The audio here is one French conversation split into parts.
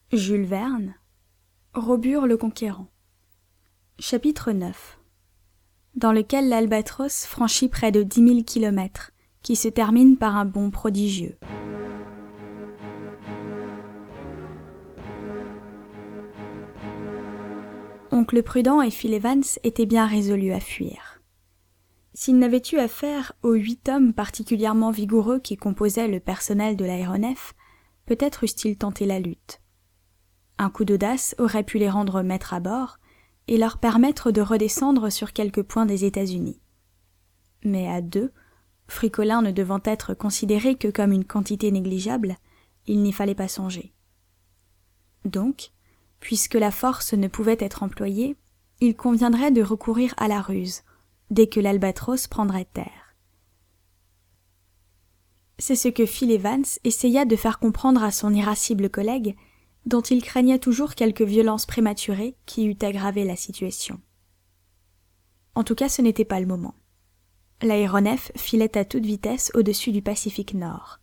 Jules Verne, Robur le Conquérant. Chapitre 9, dans lequel l'Albatros franchit près de 10 000 kilomètres, qui se termine par un bond prodigieux. Oncle Prudent et Phil Evans étaient bien résolus à fuir. S'ils n'avaient eu affaire aux 8 hommes particulièrement vigoureux qui composaient le personnel de l'aéronef, peut-être eussent-ils tenté la lutte. Un coup d'audace aurait pu les rendre maîtres à bord et leur permettre de redescendre sur quelques points des États-Unis. Mais à 2, Fricolin ne devant être considéré que comme une quantité négligeable, il n'y fallait pas songer. Donc, puisque la force ne pouvait être employée, il conviendrait de recourir à la ruse, dès que l'Albatros prendrait terre. C'est ce que Phil Evans essaya de faire comprendre à son irascible collègue, dont il craignait toujours quelque violence prématurée qui eût aggravé la situation. En tout cas, ce n'était pas le moment. L'aéronef filait à toute vitesse au-dessus du Pacifique Nord.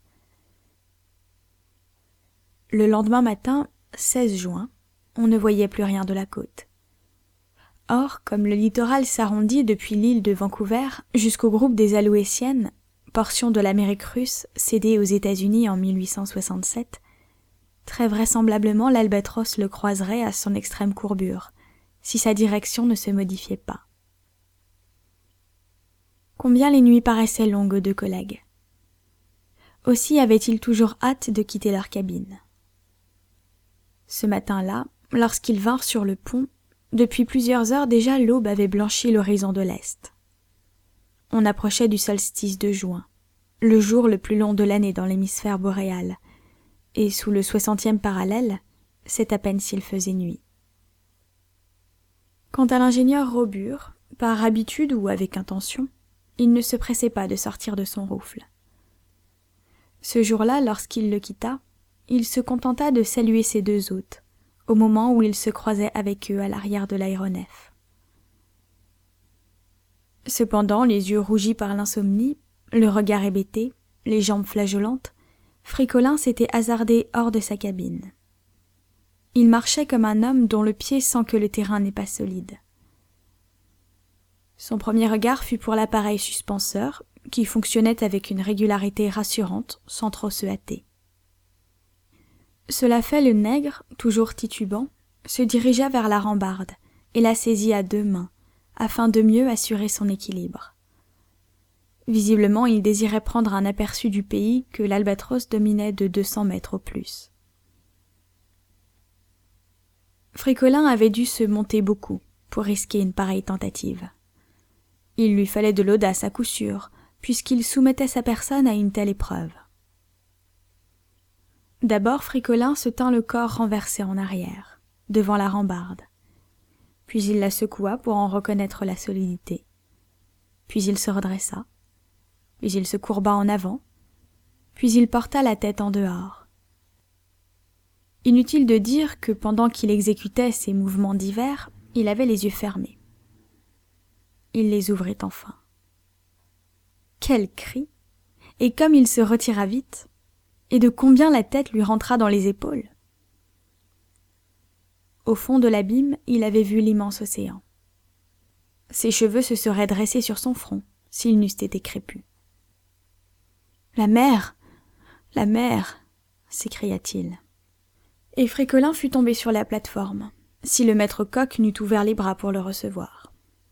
Le lendemain matin, 16 juin, on ne voyait plus rien de la côte. Or, comme le littoral s'arrondit depuis l'île de Vancouver jusqu'au groupe des Alouétiennes, portion de l'Amérique russe cédée aux États-Unis en 1867, très vraisemblablement l'Albatros le croiserait à son extrême courbure, si sa direction ne se modifiait pas. Combien les nuits paraissaient longues aux deux collègues. Aussi avaient-ils toujours hâte de quitter leur cabine. Ce matin-là, lorsqu'ils vinrent sur le pont, depuis plusieurs heures déjà l'aube avait blanchi l'horizon de l'Est. On approchait du solstice de juin, le jour le plus long de l'année dans l'hémisphère boréal, et sous le 60e parallèle, c'est à peine s'il faisait nuit. Quant à l'ingénieur Robur, par habitude ou avec intention, il ne se pressait pas de sortir de son roufle. Ce jour-là, lorsqu'il le quitta, il se contenta de saluer ses 2 hôtes, au moment où il se croisait avec eux à l'arrière de l'aéronef. Cependant, les yeux rougis par l'insomnie, le regard hébété, les jambes flageolantes, Fricolin s'était hasardé hors de sa cabine. Il marchait comme un homme dont le pied sent que le terrain n'est pas solide. Son premier regard fut pour l'appareil suspenseur, qui fonctionnait avec une régularité rassurante, sans trop se hâter. Cela fait, le nègre, toujours titubant, se dirigea vers la rambarde et la saisit à 2 mains, afin de mieux assurer son équilibre. Visiblement, il désirait prendre un aperçu du pays que l'Albatros dominait de 200 mètres au plus. Fricolin avait dû se monter beaucoup pour risquer une pareille tentative. Il lui fallait de l'audace à coup sûr, puisqu'il soumettait sa personne à une telle épreuve. D'abord, Fricolin se tint le corps renversé en arrière, devant la rambarde. Puis il la secoua pour en reconnaître la solidité. Puis il se redressa. Puis il se courba en avant. Puis il porta la tête en dehors. Inutile de dire que pendant qu'il exécutait ces mouvements divers, il avait les yeux fermés. Il les ouvrit enfin. Quel cri! Et comme il se retira vite! Et de combien la tête lui rentra dans les épaules! Au fond de l'abîme, il avait vu l'immense océan. Ses cheveux se seraient dressés sur son front, s'ils n'eussent été crépus. « La mer! La mer !» s'écria-t-il. Et Fricolin fut tombé sur la plateforme, si le maître Coq n'eût ouvert les bras pour le recevoir.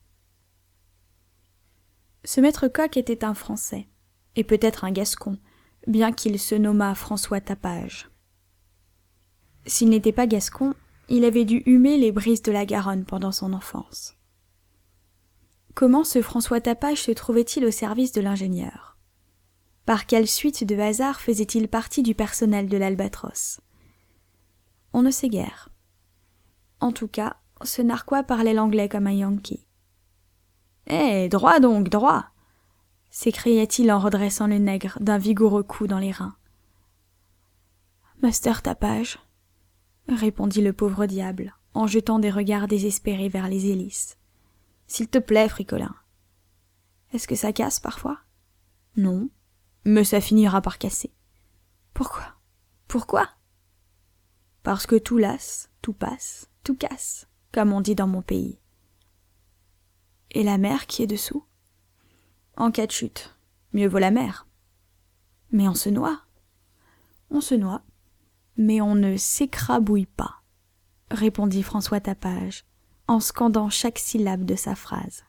Ce maître Coq était un Français, et peut-être un Gascon, bien qu'il se nommât François Tapage. S'il n'était pas gascon, il avait dû humer les brises de la Garonne pendant son enfance. Comment ce François Tapage se trouvait-il au service de l'ingénieur? Par quelle suite de hasard faisait-il partie du personnel de l'Albatros? On ne sait guère. En tout cas, ce narquois parlait l'anglais comme un Yankee. « Eh, droit donc, droit !» s'écriait-il en redressant le nègre d'un vigoureux coup dans les reins. « Master Tapage !» répondit le pauvre diable, en jetant des regards désespérés vers les hélices. « S'il te plaît, Fricolin. Est-ce que ça casse parfois? Non, mais ça finira par casser. Pourquoi? Pourquoi? parce que tout lasse, tout passe, tout casse, comme on dit dans mon pays. Et la mer qui est dessous? En cas de chute, mieux vaut la mer. Mais on se noie. On se noie, mais on ne s'écrabouille pas, répondit François Tapage, en scandant chaque syllabe de sa phrase.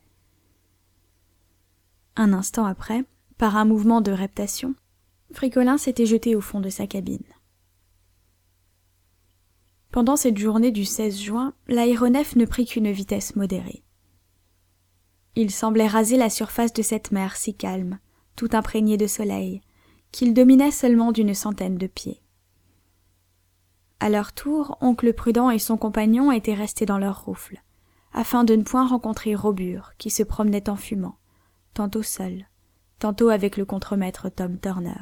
Un instant après, par un mouvement de reptation, Fricolin s'était jeté au fond de sa cabine. Pendant cette journée du 16 juin, l'aéronef ne prit qu'une vitesse modérée. Il semblait raser la surface de cette mer si calme, tout imprégnée de soleil, qu'il dominait seulement d'une centaine de pieds. À leur tour, oncle Prudent et son compagnon étaient restés dans leur roufle, afin de ne point rencontrer Robur, qui se promenait en fumant, tantôt seul, tantôt avec le contremaître Tom Turner.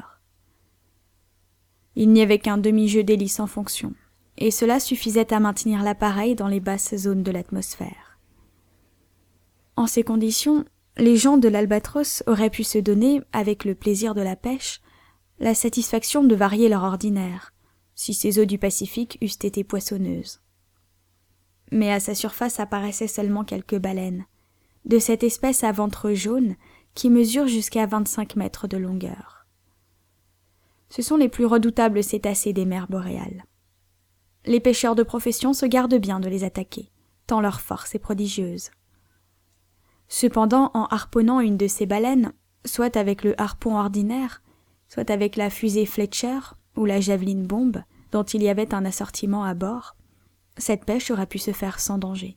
Il n'y avait qu'un demi-jeu d'hélice en fonction, et cela suffisait à maintenir l'appareil dans les basses zones de l'atmosphère. En ces conditions, les gens de l'Albatros auraient pu se donner, avec le plaisir de la pêche, la satisfaction de varier leur ordinaire, si ces eaux du Pacifique eussent été poissonneuses. Mais à sa surface apparaissaient seulement quelques baleines, de cette espèce à ventre jaune qui mesure jusqu'à 25 mètres de longueur. Ce sont les plus redoutables cétacés des mers boréales. Les pêcheurs de profession se gardent bien de les attaquer, tant leur force est prodigieuse. Cependant, en harponnant une de ces baleines, soit avec le harpon ordinaire, soit avec la fusée Fletcher ou la javeline bombe, dont il y avait un assortiment à bord, cette pêche aurait pu se faire sans danger.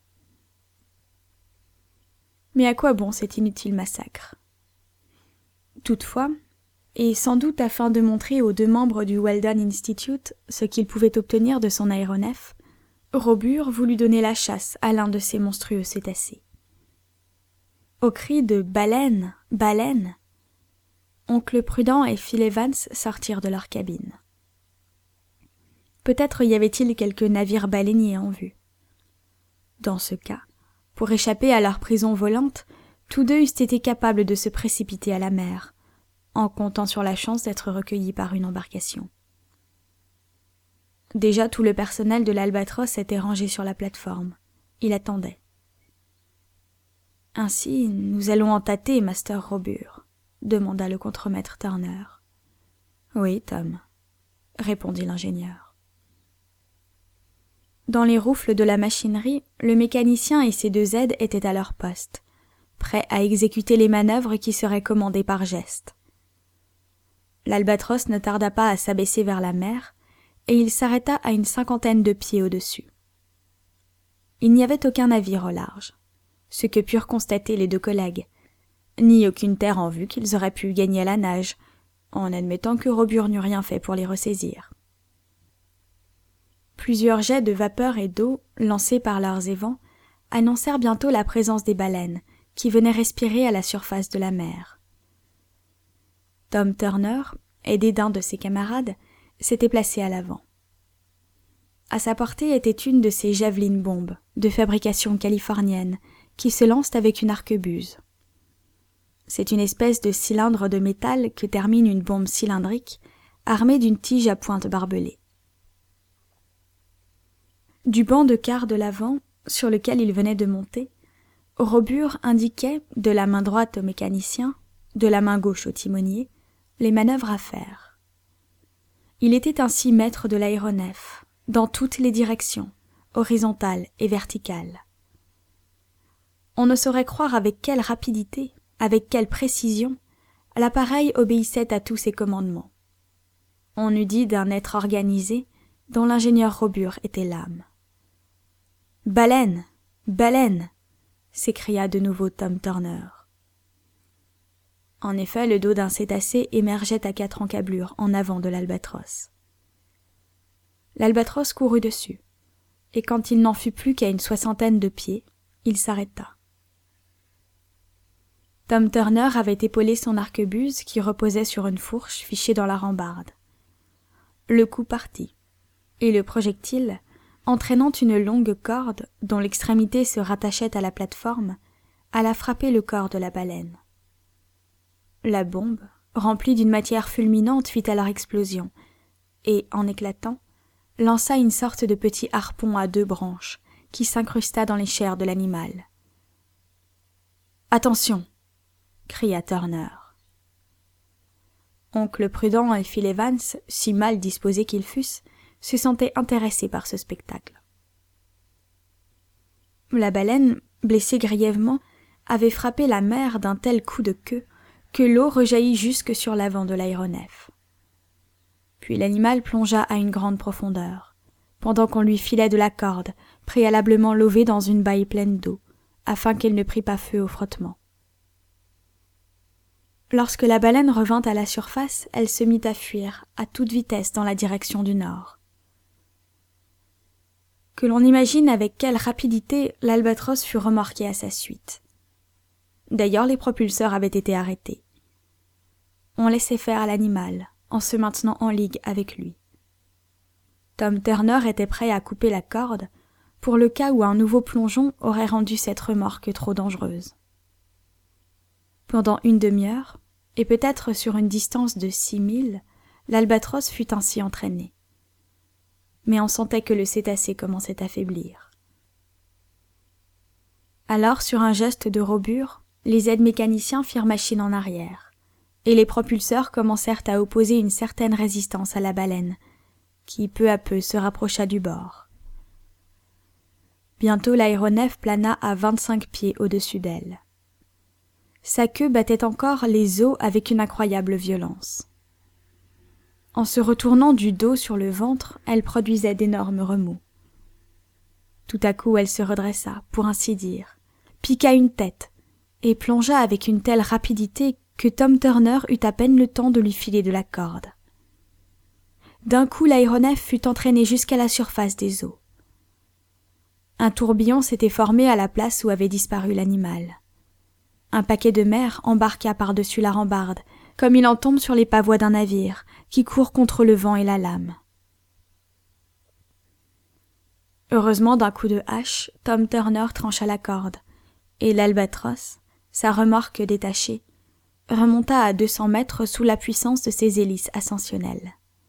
Mais à quoi bon cet inutile massacre? Toutefois, et sans doute afin de montrer aux deux membres du Weldon Institute ce qu'ils pouvaient obtenir de son aéronef, Robur voulut donner la chasse à l'un de ces monstrueux cétacés. Au cri de « Baleine! Baleine !» oncle Prudent et Phil Evans sortirent de leur cabine. Peut-être y avait-il quelques navires baleiniers en vue. Dans ce cas, pour échapper à leur prison volante, tous deux eussent été capables de se précipiter à la mer, en comptant sur la chance d'être recueillis par une embarcation. Déjà tout le personnel de l'Albatros était rangé sur la plateforme. Il attendait. « Ainsi, nous allons en tâter, Master Robur », demanda le contremaître Turner. « Oui, Tom », répondit l'ingénieur. Dans les roufles de la machinerie, le mécanicien et ses deux aides étaient à leur poste, prêts à exécuter les manœuvres qui seraient commandées par geste. L'Albatros ne tarda pas à s'abaisser vers la mer, et il s'arrêta à une 50aine de pieds au-dessus. Il n'y avait aucun navire au large, ce que purent constater les deux collègues, ni aucune terre en vue qu'ils auraient pu gagner à la nage, en admettant que Robur n'eût rien fait pour les ressaisir. Plusieurs jets de vapeur et d'eau, lancés par leurs évents, annoncèrent bientôt la présence des baleines, qui venaient respirer à la surface de la mer. Tom Turner, aidé d'un de ses camarades, s'était placé à l'avant. À sa portée était une de ces javelines bombes, de fabrication californienne, qui se lancent avec une arquebuse. C'est une espèce de cylindre de métal que termine une bombe cylindrique, armée d'une tige à pointe barbelée. Du banc de quart de l'avant, sur lequel il venait de monter, Robur indiquait, de la main droite au mécanicien, de la main gauche au timonier, les manœuvres à faire. Il était ainsi maître de l'aéronef, dans toutes les directions, horizontales et verticales. On ne saurait croire avec quelle rapidité, avec quelle précision, l'appareil obéissait à tous ses commandements. On eût dit d'un être organisé, dont l'ingénieur Robur était l'âme. « Baleine! Baleine !» s'écria de nouveau Tom Turner. En effet, le dos d'un cétacé émergeait à 4 encablures en avant de l'Albatros. L'Albatros courut dessus, et quand il n'en fut plus qu'à une 60aine de pieds, il s'arrêta. Tom Turner avait épaulé son arquebuse qui reposait sur une fourche fichée dans la rambarde. Le coup partit, et le projectile, entraînant une longue corde dont l'extrémité se rattachait à la plateforme, alla frapper le corps de la baleine. La bombe, remplie d'une matière fulminante, fit alors explosion, et, en éclatant, lança une sorte de petit harpon à 2 branches qui s'incrusta dans les chairs de l'animal. « Attention !» cria Turner. Oncle Prudent et Phil Evans, si mal disposés qu'ils fussent, se sentaient intéressés par ce spectacle. La baleine, blessée grièvement, avait frappé la mer d'un tel coup de queue que l'eau rejaillit jusque sur l'avant de l'aéronef. Puis l'animal plongea à une grande profondeur, pendant qu'on lui filait de la corde, préalablement lovée dans une baille pleine d'eau, afin qu'elle ne prît pas feu au frottement. Lorsque la baleine revint à la surface, elle se mit à fuir, à toute vitesse dans la direction du nord. Que l'on imagine avec quelle rapidité l'albatros fut remorqué à sa suite. D'ailleurs, les propulseurs avaient été arrêtés. On laissait faire l'animal, en se maintenant en ligue avec lui. Tom Turner était prêt à couper la corde, pour le cas où un nouveau plongeon aurait rendu cette remorque trop dangereuse. Pendant une demi-heure, et peut-être sur une distance de 6 milles, l'albatros fut ainsi entraîné. Mais on sentait que le cétacé commençait à faiblir. Alors, sur un geste de robure, les aides-mécaniciens firent machine en arrière, et les propulseurs commencèrent à opposer une certaine résistance à la baleine, qui peu à peu se rapprocha du bord. Bientôt l'aéronef plana à 25 pieds au-dessus d'elle. Sa queue battait encore les eaux avec une incroyable violence. En se retournant du dos sur le ventre, elle produisait d'énormes remous. Tout à coup, elle se redressa, pour ainsi dire, piqua une tête, et plongea avec une telle rapidité que Tom Turner eut à peine le temps de lui filer de la corde. D'un coup, l'aéronef fut entraîné jusqu'à la surface des eaux. Un tourbillon s'était formé à la place où avait disparu l'animal. Un paquet de mer embarqua par-dessus la rambarde, comme il en tombe sur les pavois d'un navire, qui court contre le vent et la lame. Heureusement, d'un coup de hache, Tom Turner trancha la corde, et l'albatros, sa remorque détachée, remonta à 200 mètres sous la puissance de ses hélices ascensionnelles.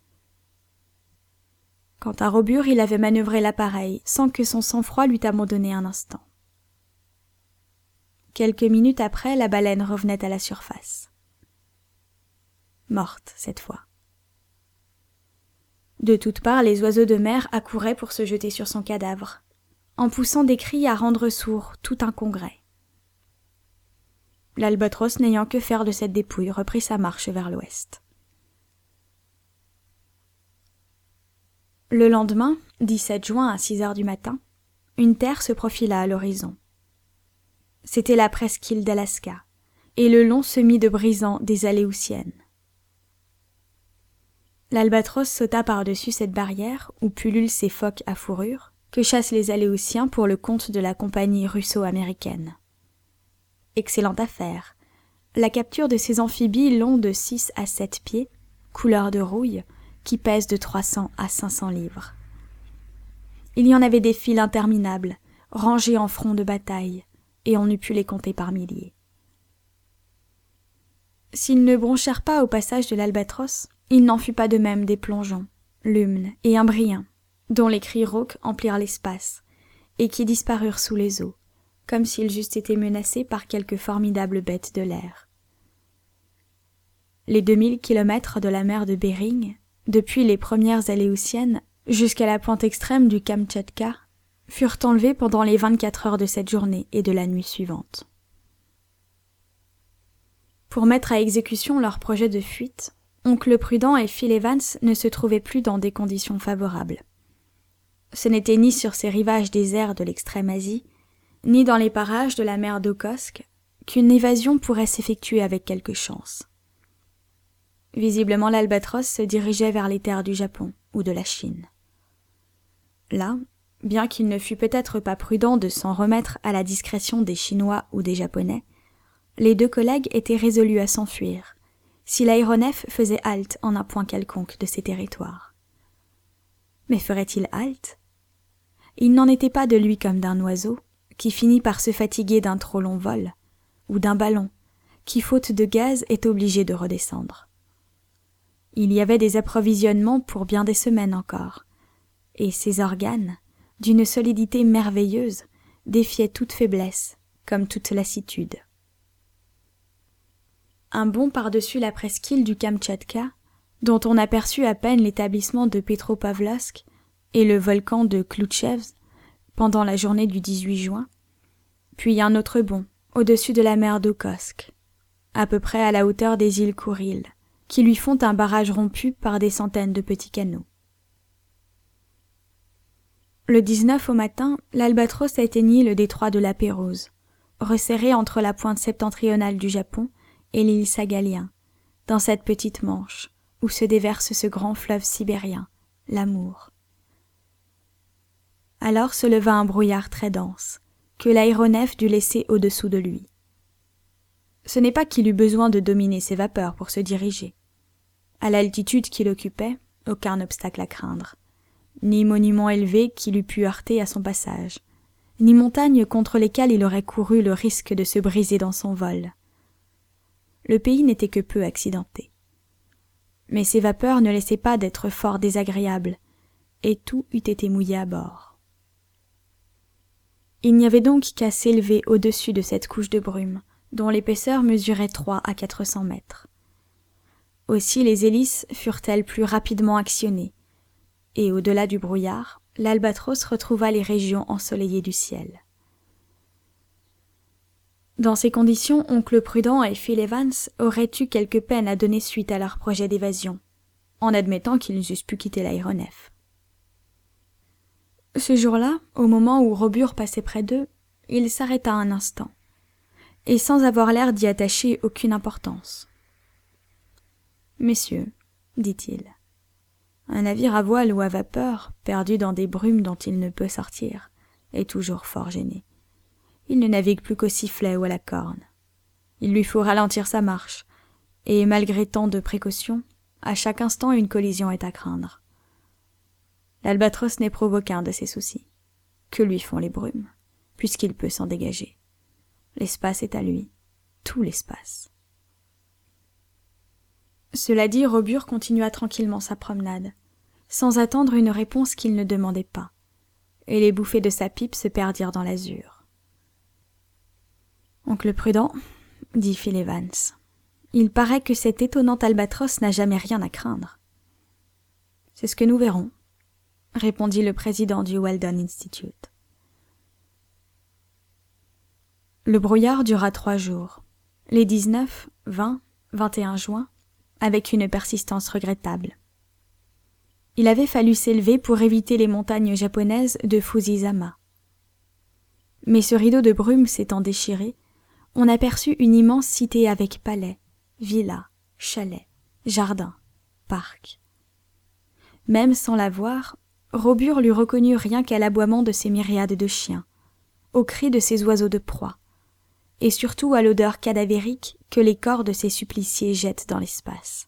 Quant à Robur, il avait manœuvré l'appareil sans que son sang-froid l'eût abandonné un instant. Quelques minutes après, la baleine revenait à la surface. Morte, cette fois. De toutes parts, les oiseaux de mer accouraient pour se jeter sur son cadavre, en poussant des cris à rendre sourd tout un congrès. L'albatros, n'ayant que faire de cette dépouille, reprit sa marche vers l'ouest. Le lendemain, 17 juin à 6 heures du matin, une terre se profila à l'horizon. C'était la presqu'île d'Alaska, et le long semis de brisants des Aléoutiennes. L'albatros sauta par-dessus cette barrière où pullulent ces phoques à fourrure que chassent les Aléoutiens pour le compte de la compagnie russo-américaine. Excellente affaire. La capture de ces amphibies longs de 6 à 7 pieds, couleur de rouille, qui pèsent de 300 à 500 livres. Il y en avait des files interminables, rangées en front de bataille, et on eût pu les compter par milliers. S'ils ne bronchèrent pas au passage de l'albatros, il n'en fut pas de même des plongeons, l'humne et un brien, dont les cris rauques emplirent l'espace, et qui disparurent sous les eaux, comme s'ils eussent été menacés par quelque formidable bête de l'air. Les 2000 kilomètres de la mer de Bering, depuis les premières Aléoutiennes jusqu'à la pointe extrême du Kamtchatka, furent enlevés pendant les 24 heures de cette journée et de la nuit suivante. Pour mettre à exécution leur projet de fuite, Oncle Prudent et Phil Evans ne se trouvaient plus dans des conditions favorables. Ce n'était ni sur ces rivages déserts de l'extrême-Asie, ni dans les parages de la mer d'Okhotsk qu'une évasion pourrait s'effectuer avec quelque chance. Visiblement, l'albatros se dirigeait vers les terres du Japon ou de la Chine. Là, bien qu'il ne fût peut-être pas prudent de s'en remettre à la discrétion des Chinois ou des Japonais, les 2 collègues étaient résolus à s'enfuir, si l'aéronef faisait halte en un point quelconque de ces territoires. Mais ferait-il halte ? Il n'en était pas de lui comme d'un oiseau, qui finit par se fatiguer d'un trop long vol, ou d'un ballon, qui faute de gaz est obligé de redescendre. Il y avait des approvisionnements pour bien des semaines encore, et ses organes, d'une solidité merveilleuse, défiaient toute faiblesse, comme toute lassitude. Un bond par-dessus la presqu'île du Kamtchatka, dont on aperçut à peine l'établissement de Petropavlovsk et le volcan de Kloutchevsk pendant la journée du 18 juin, puis un autre bond au-dessus de la mer d'Okhotsk, à peu près à la hauteur des îles Kouril, qui lui font un barrage rompu par des centaines de petits canaux. Le 19 au matin, l'Albatros atteignit le détroit de la Pérouse, resserré entre la pointe septentrionale du Japon et l'île Sagalien, dans cette petite manche où se déverse ce grand fleuve sibérien, l'Amour. Alors se leva un brouillard très dense, que l'aéronef dut laisser au-dessous de lui. Ce n'est pas qu'il eut besoin de dominer ses vapeurs pour se diriger. À l'altitude qu'il occupait, aucun obstacle à craindre, ni monument élevé qu'il eût pu heurter à son passage, ni montagnes contre lesquelles il aurait couru le risque de se briser dans son vol. Le pays n'était que peu accidenté. Mais ces vapeurs ne laissaient pas d'être fort désagréables, et tout eût été mouillé à bord. Il n'y avait donc qu'à s'élever au-dessus de cette couche de brume, dont l'épaisseur mesurait 300 à 400 mètres. Aussi les hélices furent-elles plus rapidement actionnées, et au-delà du brouillard, l'Albatros retrouva les régions ensoleillées du ciel. Dans ces conditions, oncle Prudent et Phil Evans auraient eu quelque peine à donner suite à leur projet d'évasion, en admettant qu'ils eussent pu quitter l'aéronef. Ce jour-là, au moment où Robur passait près d'eux, il s'arrêta un instant, et sans avoir l'air d'y attacher aucune importance. « Messieurs, dit-il, un navire à voile ou à vapeur, perdu dans des brumes dont il ne peut sortir, est toujours fort gêné. Il ne navigue plus qu'au sifflet ou à la corne. Il lui faut ralentir sa marche, et malgré tant de précautions, à chaque instant une collision est à craindre. L'Albatros n'éprouve aucun de ses soucis. Que lui font les brumes, puisqu'il peut s'en dégager? L'espace est à lui, tout l'espace. Cela dit, Robur continua tranquillement sa promenade, sans attendre une réponse qu'il ne demandait pas, et les bouffées de sa pipe se perdirent dans l'azur. « Oncle Prudent, dit Phil Evans, il paraît que cet étonnant Albatros n'a jamais rien à craindre. »« C'est ce que nous verrons, » répondit le président du Weldon Institute. Le brouillard dura 3 jours, les 19, 20, 21 juin, avec une persistance regrettable. Il avait fallu s'élever pour éviter les montagnes japonaises de Fusizama. Mais ce rideau de brume s'étant déchiré, on aperçut une immense cité avec palais, villas, chalets, jardins, parcs. Même sans la voir, Robur l'eût reconnu rien qu'à l'aboiement de ces myriades de chiens, aux cris de ces oiseaux de proie, et surtout à l'odeur cadavérique que les corps de ces suppliciés jettent dans l'espace.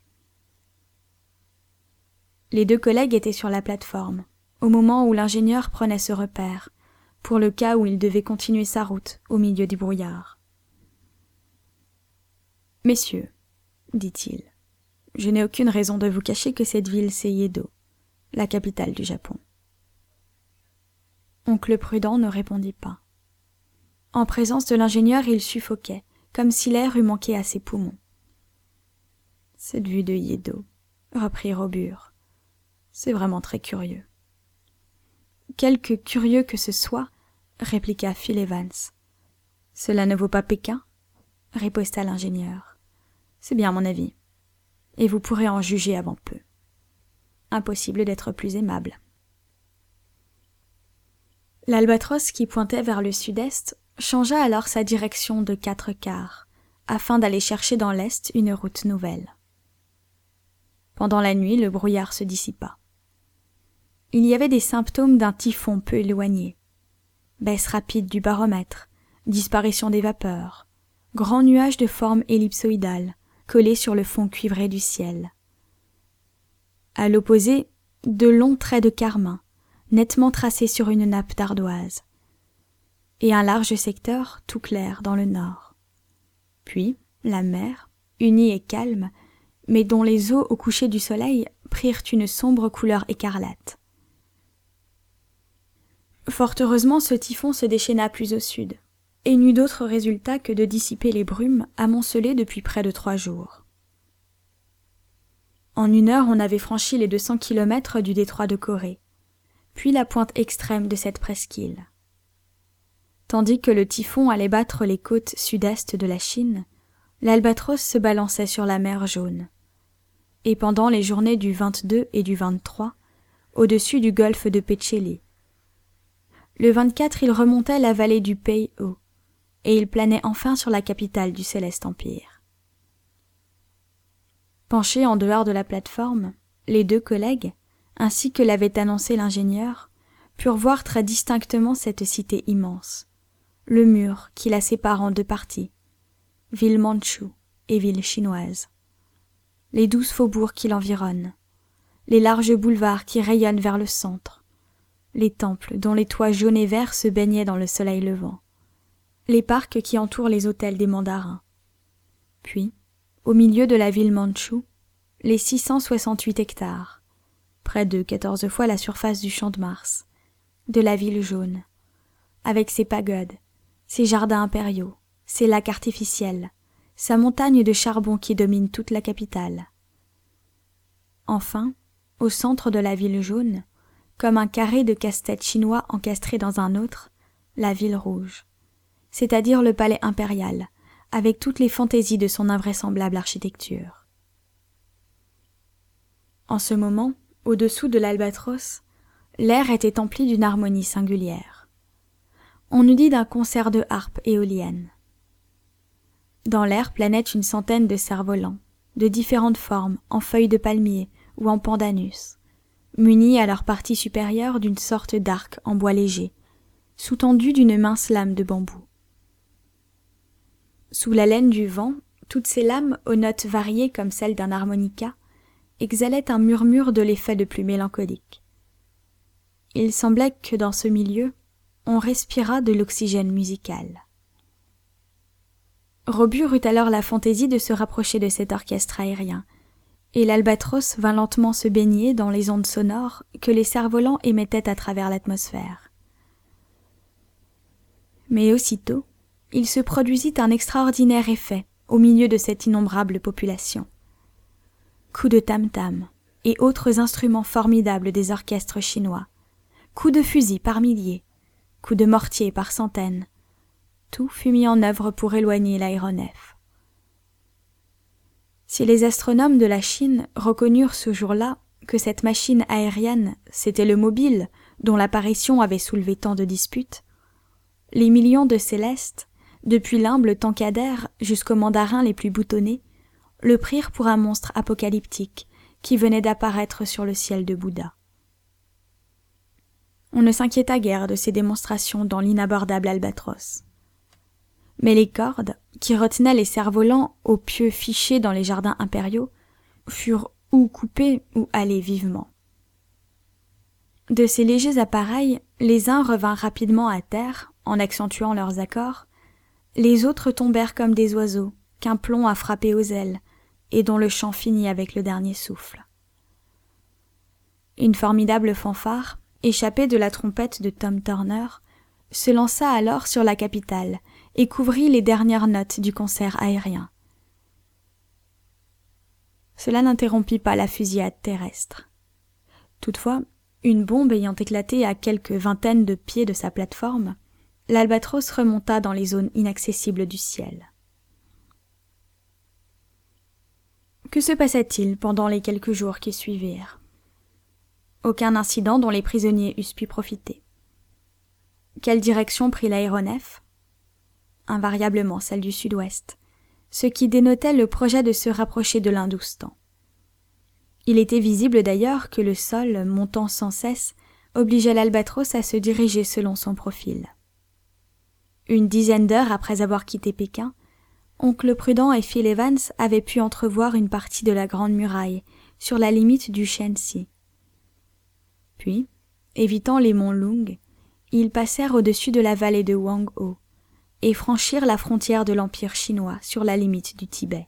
Les 2 collègues étaient sur la plateforme, au moment où l'ingénieur prenait ce repère, pour le cas où il devait continuer sa route au milieu du brouillard. « Messieurs, dit-il, je n'ai aucune raison de vous cacher que cette ville c'est Yedo, la capitale du Japon. » Oncle Prudent ne répondit pas. En présence de l'ingénieur, il suffoquait, comme si l'air eût manqué à ses poumons. « Cette vue de Yedo, reprit Robur, c'est vraiment très curieux. »« Quelque curieux que ce soit, répliqua Phil Evans. « Cela ne vaut pas Pékin, riposta l'ingénieur. C'est bien mon avis, et vous pourrez en juger avant peu. Impossible d'être plus aimable. » L'Albatros, qui pointait vers le sud-est, changea alors sa direction de 4 quarts, afin d'aller chercher dans l'est une route nouvelle. Pendant la nuit, le brouillard se dissipa. Il y avait des symptômes d'un typhon peu éloigné. Baisse rapide du baromètre, disparition des vapeurs, grand nuage de forme ellipsoïdale, collé sur le fond cuivré du ciel. À l'opposé, de longs traits de carmin, nettement tracés sur une nappe d'ardoise, et un large secteur tout clair dans le nord. Puis, la mer, unie et calme, mais dont les eaux au coucher du soleil prirent une sombre couleur écarlate. Fort heureusement, ce typhon se déchaîna plus au sud, et n'eut d'autre résultat que de dissiper les brumes amoncelées depuis près de 3 jours. En 1 heure, on avait franchi les 200 kilomètres du détroit de Corée, puis la pointe extrême de cette presqu'île. Tandis que le typhon allait battre les côtes sud-est de la Chine, l'Albatros se balançait sur la mer Jaune. Et pendant les journées du 22 et du 23, au-dessus du golfe de Petchéli. Le 24, il remontait la vallée du Pei-ho, et il planait enfin sur la capitale du Céleste Empire. Penchés en dehors de la plateforme, les 2 collègues, ainsi que l'avait annoncé l'ingénieur, purent voir très distinctement cette cité immense, le mur qui la sépare en 2 parties, ville mandchoue et ville chinoise, les 12 faubourgs qui l'environnent, les larges boulevards qui rayonnent vers le centre, les temples dont les toits jaunes et verts se baignaient dans le soleil levant, les parcs qui entourent les hôtels des mandarins. Puis, au milieu de la ville mandchoue, les 668 hectares, près de 14 fois la surface du Champ de Mars, de la ville jaune, avec ses pagodes, ses jardins impériaux, ses lacs artificiels, sa montagne de charbon qui domine toute la capitale. Enfin, au centre de la ville jaune, comme un carré de casse-tête chinois encastré dans un autre, la ville rouge, c'est-à-dire le palais impérial, avec toutes les fantaisies de son invraisemblable architecture. En ce moment, au-dessous de l'Albatros, l'air était empli d'une harmonie singulière. On eût dit d'un concert de harpes éoliennes. Dans l'air planaient une centaine de cerfs-volants, de différentes formes, en feuilles de palmier ou en pandanus, munis à leur partie supérieure d'une sorte d'arc en bois léger, sous-tendu d'une mince lame de bambou. Sous la laine du vent, toutes ces lames, aux notes variées comme celles d'un harmonica, exhalaient un murmure de l'effet de plus mélancolique. Il semblait que dans ce milieu, on respirât de l'oxygène musical. Robur eut alors la fantaisie de se rapprocher de cet orchestre aérien, et l'Albatros vint lentement se baigner dans les ondes sonores que les cerfs-volants émettaient à travers l'atmosphère. Mais aussitôt, il se produisit un extraordinaire effet au milieu de cette innombrable population. Coups de tam-tam et autres instruments formidables des orchestres chinois, coups de fusil par milliers, coups de mortier par centaines, tout fut mis en œuvre pour éloigner l'aéronef. Si les astronomes de la Chine reconnurent ce jour-là que cette machine aérienne, c'était le Mobile dont l'apparition avait soulevé tant de disputes, les millions de célestes, depuis l'humble Tankadère jusqu'aux mandarins les plus boutonnés, le prirent pour un monstre apocalyptique qui venait d'apparaître sur le ciel de Bouddha. On ne s'inquiéta guère de ces démonstrations dans l'inabordable Albatros. Mais les cordes, qui retenaient les cerfs-volants aux pieux fichés dans les jardins impériaux, furent ou coupées ou halées vivement. De ces légers appareils, les uns revinrent rapidement à terre, en accentuant leurs accords, les autres tombèrent comme des oiseaux qu'un plomb a frappés aux ailes et dont le chant finit avec le dernier souffle. Une formidable fanfare, échappée de la trompette de Tom Turner, se lança alors sur la capitale et couvrit les dernières notes du concert aérien. Cela n'interrompit pas la fusillade terrestre. Toutefois, une bombe ayant éclaté à quelques vingtaines de pieds de sa plateforme, l'Albatros remonta dans les zones inaccessibles du ciel. Que se passa-t-il pendant les quelques jours qui suivirent? Aucun incident dont les prisonniers eussent pu profiter. Quelle direction prit l'aéronef? Invariablement celle du sud-ouest, ce qui dénotait le projet de se rapprocher de l'Hindoustan. Il était visible d'ailleurs que le sol, montant sans cesse, obligeait l'Albatros à se diriger selon son profil. Une dizaine d'heures après avoir quitté Pékin, Oncle Prudent et Phil Evans avaient pu entrevoir une partie de la Grande Muraille, sur la limite du Shanxi. Puis, évitant les monts Lung, ils passèrent au-dessus de la vallée de Huanghe et franchirent la frontière de l'Empire chinois sur la limite du Tibet.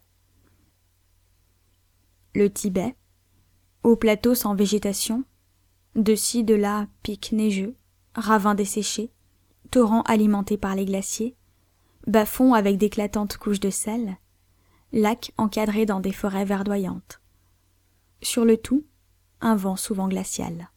Le Tibet, haut plateau sans végétation, de ci de là pic neigeux, ravins desséchés, torrents alimentés par les glaciers, bas-fonds avec d'éclatantes couches de sel, lacs encadrés dans des forêts verdoyantes. Sur le tout, un vent souvent glacial.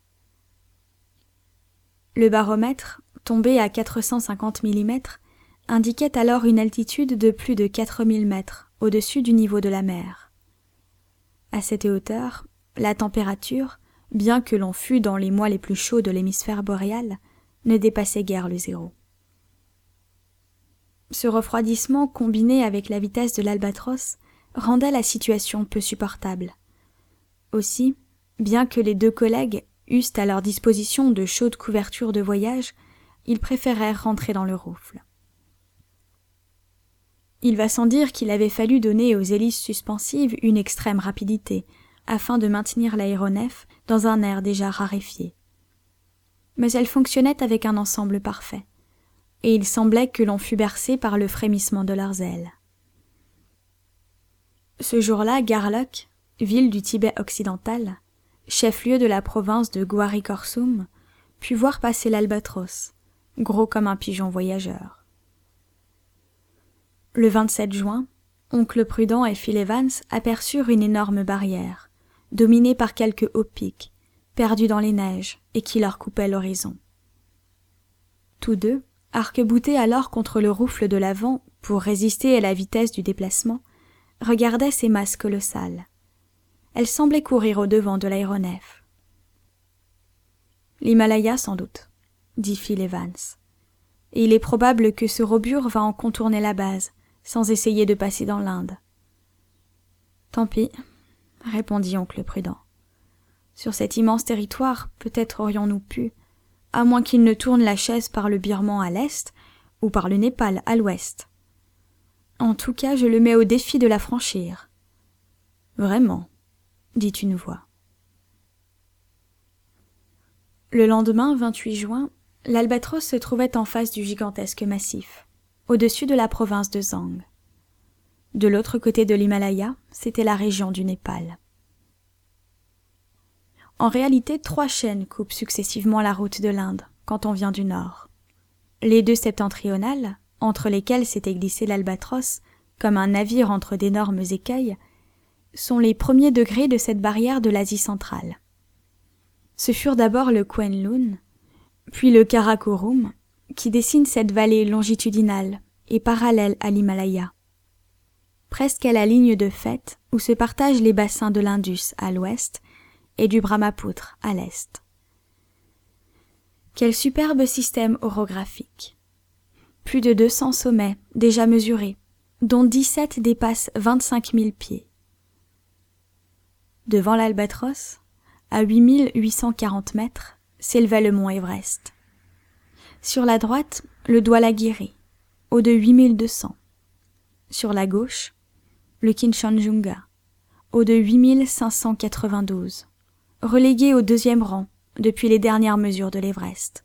Le baromètre, tombé à 450 mm, indiquait alors une altitude de plus de 4000 mètres au-dessus du niveau de la mer. À cette hauteur, la température, bien que l'on fût dans les mois les plus chauds de l'hémisphère boréal, ne dépassait guère le zéro. Ce refroidissement combiné avec la vitesse de l'albatros rendait la situation peu supportable. Aussi, bien que les deux collègues eussent à leur disposition de chaudes couvertures de voyage, ils préférèrent rentrer dans le rouffle. Il va sans dire qu'il avait fallu donner aux hélices suspensives une extrême rapidité, afin de maintenir l'aéronef dans un air déjà raréfié. Mais elles fonctionnaient avec un ensemble parfait, et il semblait que l'on fût bercé par le frémissement de leurs ailes. Ce jour-là, Garlock, ville du Tibet occidental, chef-lieu de la province de Guari-Korsum, put voir passer l'albatros, gros comme un pigeon voyageur. Le 27 juin, oncle Prudent et Phil Evans aperçurent une énorme barrière, dominée par quelques hauts pics, perdus dans les neiges et qui leur coupaient l'horizon. Tous deux, arc-boutés alors contre le rouffle de l'avant pour résister à la vitesse du déplacement, regardaient ces masses colossales. Elles semblaient courir au-devant de l'aéronef. « L'Himalaya sans doute, » dit Phil Evans. « Et il est probable que ce robur va en contourner la base, sans essayer de passer dans l'Inde. »« Tant pis, » répondit oncle Prudent. « Sur cet immense territoire, peut-être aurions-nous pu, à moins qu'il ne tourne la chaise par le Birman à l'est ou par le Népal à l'ouest. En tout cas, je le mets au défi de la franchir. »« Vraiment ?» dit une voix. Le lendemain, 28 juin, l'albatros se trouvait en face du gigantesque massif, au-dessus de la province de Zang. De l'autre côté de l'Himalaya, c'était la région du Népal. En réalité, 3 chaînes coupent successivement la route de l'Inde quand on vient du nord. Les 2 septentrionales, entre lesquelles s'était glissé l'albatros, comme un navire entre d'énormes écueils, sont les premiers degrés de cette barrière de l'Asie centrale. Ce furent d'abord le Kwenlun, puis le Karakorum, qui dessinent cette vallée longitudinale et parallèle à l'Himalaya, presque à la ligne de faite où se partagent les bassins de l'Indus à l'ouest et du Brahmapoutre à l'est. Quel superbe système orographique! Plus de 200 sommets déjà mesurés, dont 17 dépassent 25 000 pieds. Devant l'albatros, à 8840 mètres, s'élevait le mont Everest. Sur la droite, le Dhaulagiri, haut de 8200. Sur la gauche, le Kinchenjunga, haut de 8592, relégué au 2e rang depuis les dernières mesures de l'Everest.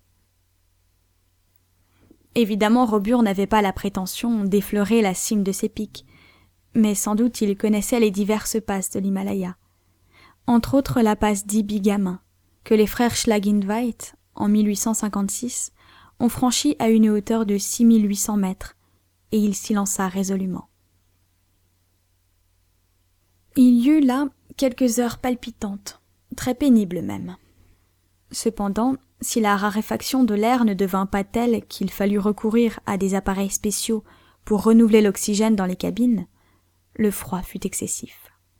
Évidemment, Robur n'avait pas la prétention d'effleurer la cime de ces pics, mais sans doute il connaissait les diverses passes de l'Himalaya, entre autres la passe d'Ibi-Gamin, que les frères Schlagenweit, en 1856, ont franchie à une hauteur de 6800 mètres, et il s'y lança résolument. Il y eut là quelques heures palpitantes, très pénibles même. Cependant, si la raréfaction de l'air ne devint pas telle qu'il fallut recourir à des appareils spéciaux pour renouveler l'oxygène dans les cabines, le froid fut excessif.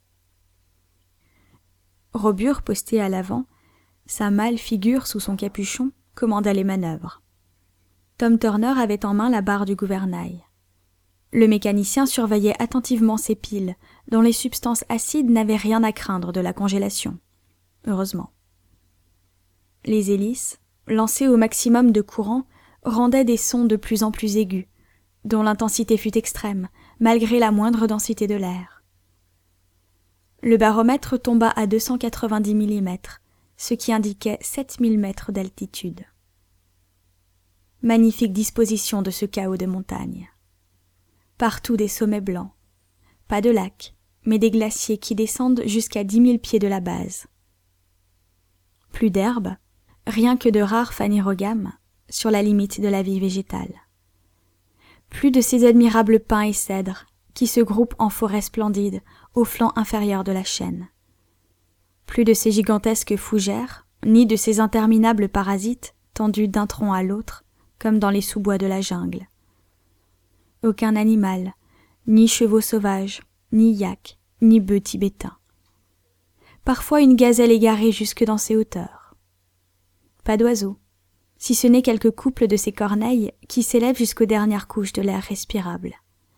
Robur, posté à l'avant, sa mâle figure sous son capuchon, commanda les manœuvres. Tom Turner avait en main la barre du gouvernail. Le mécanicien surveillait attentivement ses piles, dont les substances acides n'avaient rien à craindre de la congélation. Heureusement. Les hélices, lancées au maximum de courant, rendaient des sons de plus en plus aigus, dont l'intensité fut extrême, malgré la moindre densité de l'air. Le baromètre tomba à 290 mm, ce qui indiquait 7000 mètres d'altitude. Magnifique disposition de ce chaos de montagnes. Partout des sommets blancs. Pas de lacs, mais des glaciers qui descendent jusqu'à 10 000 pieds de la base. Plus d'herbe, rien que de rares phanérogames, sur la limite de la vie végétale. Plus de ces admirables pins et cèdres qui se groupent en forêts splendides au flanc inférieur de la chaîne. Plus de ces gigantesques fougères, ni de ces interminables parasites tendus d'un tronc à l'autre, comme dans les sous-bois de la jungle. Aucun animal, ni chevaux sauvages, ni yaks, ni bœufs tibétains. Parfois une gazelle égarée jusque dans ses hauteurs. Pas d'oiseaux, si ce n'est quelques couples de ces corneilles qui s'élèvent jusqu'aux dernières couches de l'air respirable.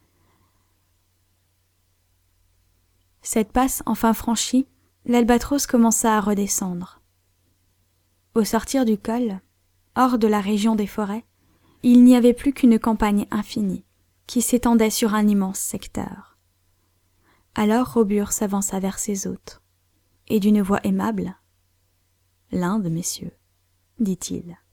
Cette passe enfin franchie, l'albatros commença à redescendre. Au sortir du col, hors de la région des forêts, il n'y avait plus qu'une campagne infinie, qui s'étendait sur un immense secteur. Alors Robur s'avança vers ses hôtes, et d'une voix aimable, « L'Inde, messieurs, dit-il.